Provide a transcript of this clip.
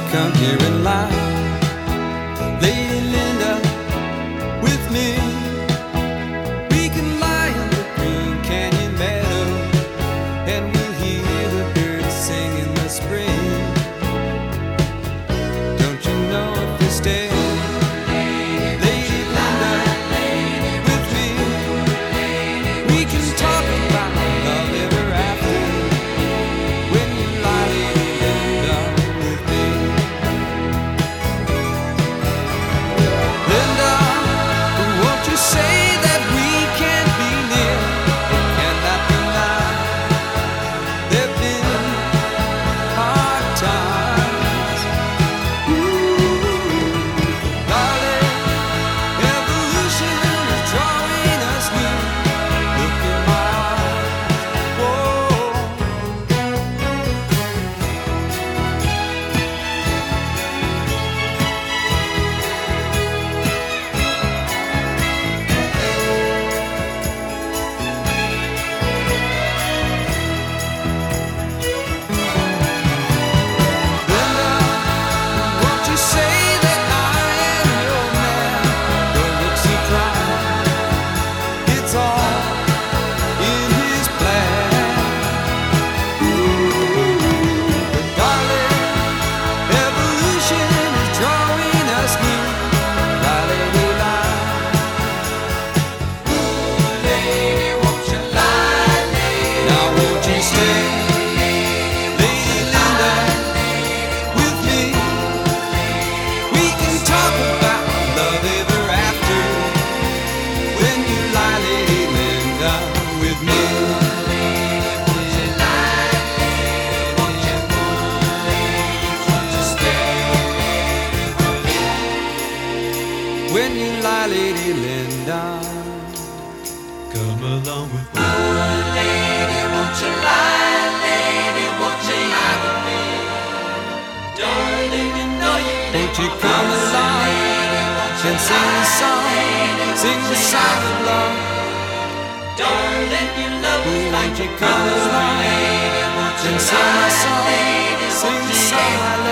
come here and lie, Lady Linda, with me. We can lie in the Green Canyon meadow, and we'll hear the birds sing in the spring. Don't you know if you stay, Lady Linda, with me, we can talk about love ever after. When you lie, Lady Linda, with me. Linda, won't you say that we can't be near? Can that be now? There've been hard times. Darling, evolution is drawing us near. Look in my eyes. Whoa. Linda, won't you say that I am your man? Don't look surprised. It's all in his plan. But darling, evolution is drawing us near. Lie, lady, lie. Lady, won't you lie, lady? Now won't you stay, Lady Linda, with me? We can talk about love ever after. When you lie, Lady Linda, with me. Won't you lie, lady? Won't you stay with me? When you lie, Lady Linda, come along with me. Lady, won't you lie, lady? Won't you lie with me? Darling, you know you won't you come along and sing the song, sing the song of love. Darling, you love me like you come along and sing my song, sing the song I love.